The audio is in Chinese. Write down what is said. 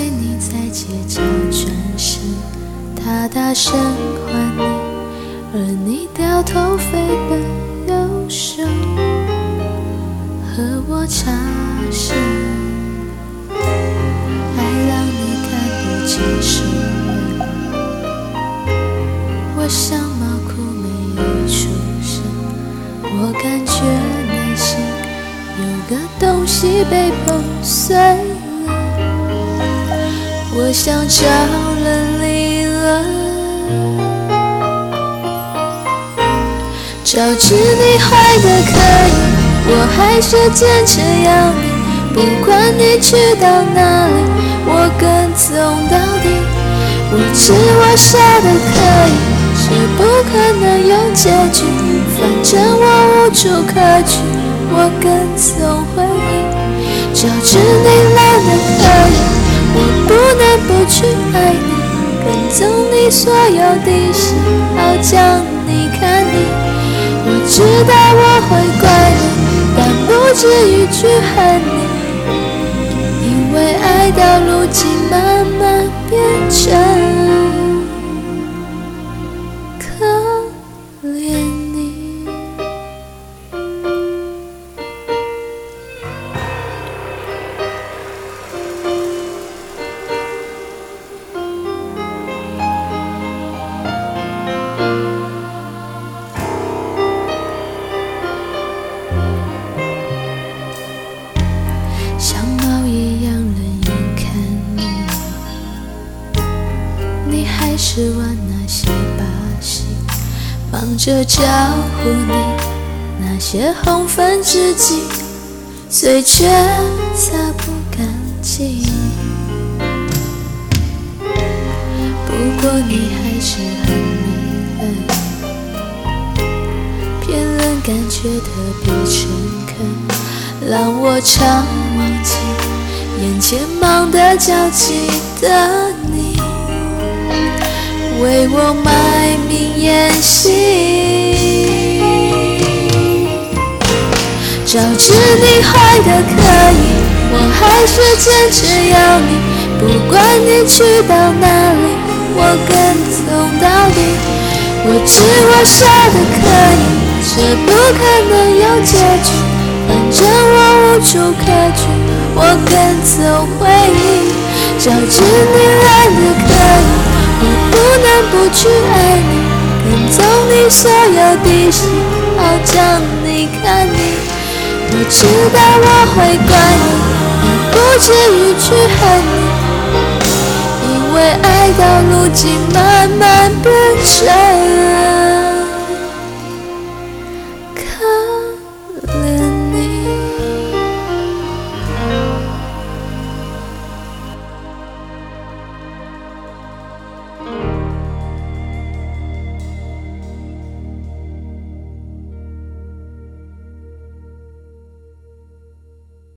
你在街角转身，他大声唤你，而你掉头飞奔右手，和我擦身，爱让你看不清熟人。我像猫哭没有出声，我感觉内心有个东西被碰碎了，我像着了迷了。早知你坏得可以，我还是坚持要你，不管你去到哪里，我跟踪到底。我知我傻得可以，是不可能有结局，反正我无处可去，我跟踪回忆。早知你烂得可以，我不能不去爱你，跟踪你所有地形，好将你看腻。我知道我会怪你，但不至于去恨你，因为爱到如今慢慢变成可怜你。像猫一样冷眼看你，你还是玩那些把戏，忙着招呼你，那些红粉知己，嘴却擦不干净。不过你还是很迷人，骗人感觉特别诚恳，让我常忘记眼前忙得焦急的你，为我卖命演戏。早知你坏得可以，我还是坚持要你，不管你去到哪里，我跟踪到底。我知我傻得可以，这不可能有结局，反正我无处可去，我跟踪回忆。早知你烂得可以，我不能不去爱你，跟踪你所有地形，好将你看腻。我知道我会怪你，但不至于去恨你，因为爱到如今慢慢变成